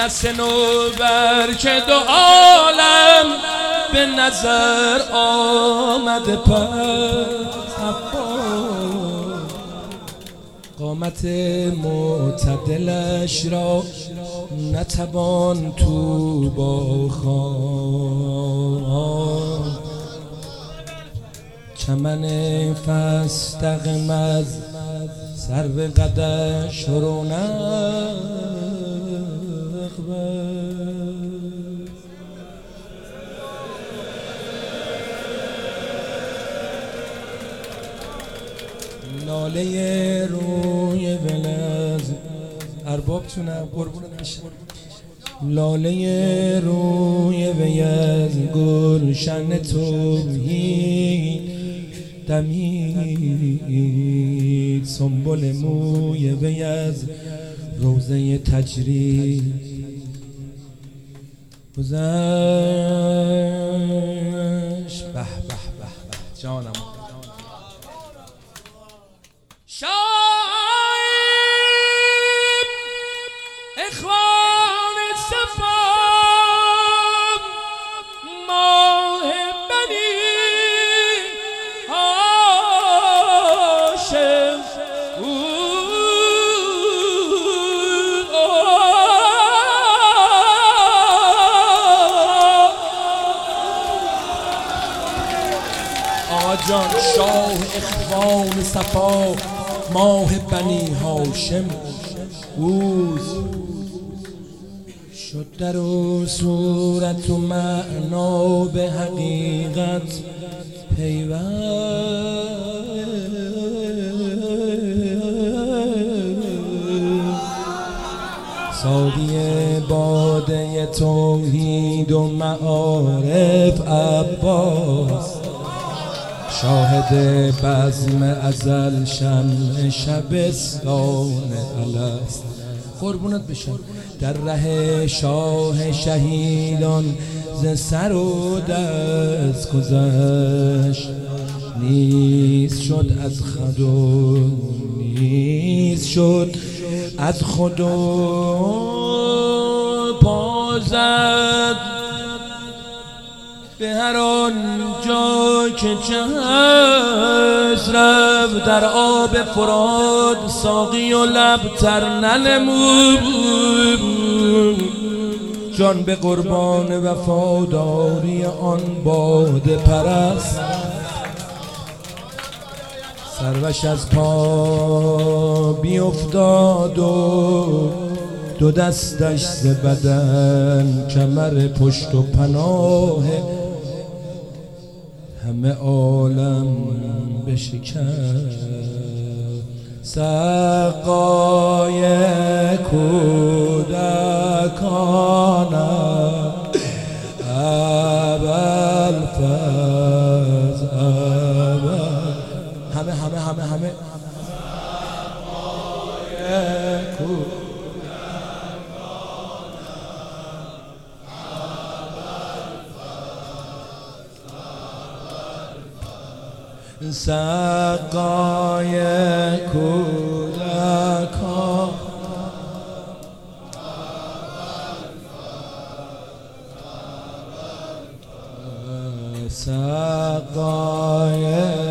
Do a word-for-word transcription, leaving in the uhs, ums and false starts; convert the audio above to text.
دست نوبر که دو عالم به نظر آمده پس قامت معتدلش را نتوان تو با خان چمن فستقم از سرو قدش رونق لاله روی ولز ارباب تونم قربون نشم لاله روی ویز گلشن توحید دمید سنبل موی ویز روزه تجرید گذشت به به به به جانم شایم اخوان صفا ماه بنی هاشم آقا جان شاه اخوان صفا ماه بنی هاشم اوز شد در و صورت و معنا به حقیقت پیوند ساقی باده توحید و معارف عباس شاهد بزم ازل شمع شبستان الست قربونت بشم در ره شاه شهیدان ز سر و دست گذشت نیست شد از خود نیست شد از خود پا زد به هر آن جا که چشم رفت در آب فرات ساقی و لب تر ننمود جان به قربان وفاداری آن باده پرست سروش از پا بیفتاد و دو دستش ز بدن کمر پشت و پناه همه عالم بشکست سقای کودکانم ابوالفضل ابوالفضل همه همه همه همه سقای کودکان سقای